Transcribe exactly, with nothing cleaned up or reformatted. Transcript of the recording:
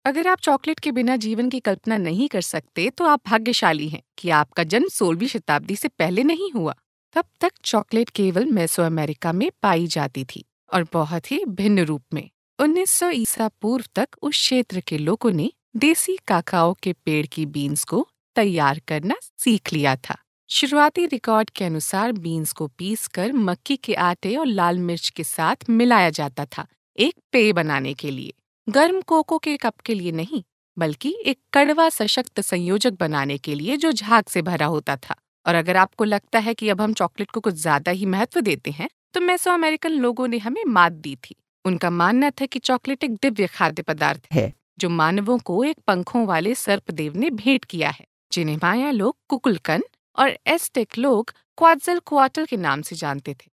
अगर आप चॉकलेट के बिना जीवन की कल्पना नहीं कर सकते तो आप भाग्यशाली हैं कि आपका जन्म सोलहवीं शताब्दी से पहले नहीं हुआ। तब तक चॉकलेट केवल मेसो अमेरिका में पाई जाती थी और बहुत ही भिन्न रूप में। उन्नीस सौ ईसा पूर्व तक उस क्षेत्र के लोगों ने देसी काकाओ के पेड़ की बीन्स को तैयार करना सीख लिया था। शुरुआती रिकॉर्ड के अनुसार बीन्स को पीसकर मक्की के आटे और लाल मिर्च के साथ मिलाया जाता था, एक पेय बनाने के लिए। गर्म कोको के कप के लिए नहीं, बल्कि एक कड़वा सशक्त संयोजक बनाने के लिए जो झाग से भरा होता था। और अगर आपको लगता है कि अब हम चॉकलेट को कुछ ज्यादा ही महत्व देते हैं, तो मेसो अमेरिकन लोगों ने हमें मात दी थी। उनका मानना था कि चॉकलेट एक दिव्य खाद्य पदार्थ है जो मानवों को एक पंखों वाले सर्पदेव ने भेंट किया है, जिन्हें माया लोग कुकुलकन और एस्टेक लोग क्वात्ज़लकोआत्ल के नाम से जानते थे।